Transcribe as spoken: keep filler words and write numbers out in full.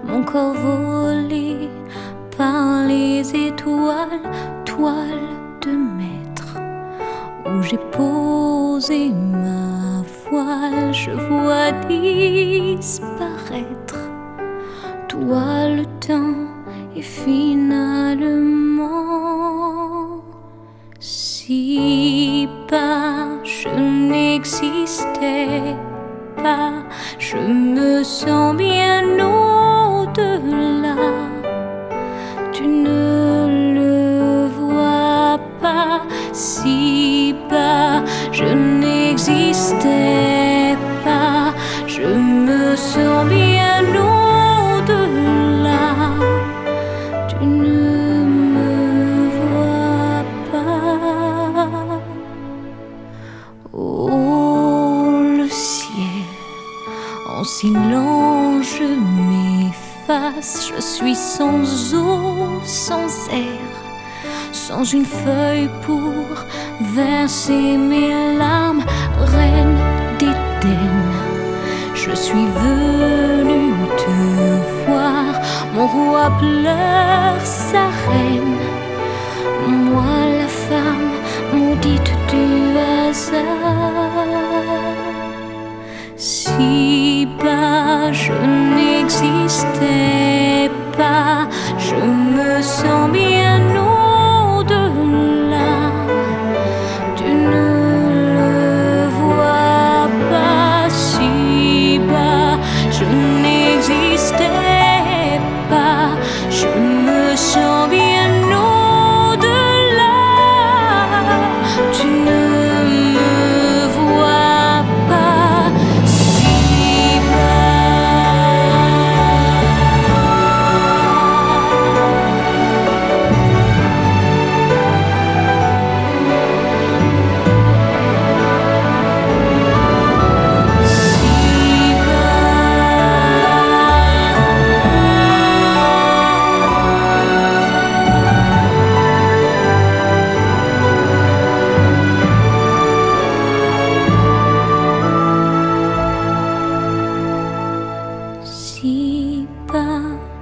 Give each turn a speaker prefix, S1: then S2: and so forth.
S1: mon corps volé par les étoiles, toile de maître, où j'ai posé ma voile, je vois disparaître toi le temps et finalement si bas je n'existais pas, je me sens bien au-delà. Tu ne le vois pas, si bas je n'existais pas, je me sens bien au-delà. Tu ne me vois pas. Oh, le ciel en silence je m'efface, je suis sans eau, sans air, sans une feuille pour verser mes larmes, reine d'Éden. Je suis venue te voir, mon roi pleure sa reine, moi la femme maudite du hasard. Si bas je n'existais pas, je me sens bien au-delà. Tu ne le vois pas, si bas je n'existais pas, je me sens bien au-delà. Tu ne me vois pas, si si bas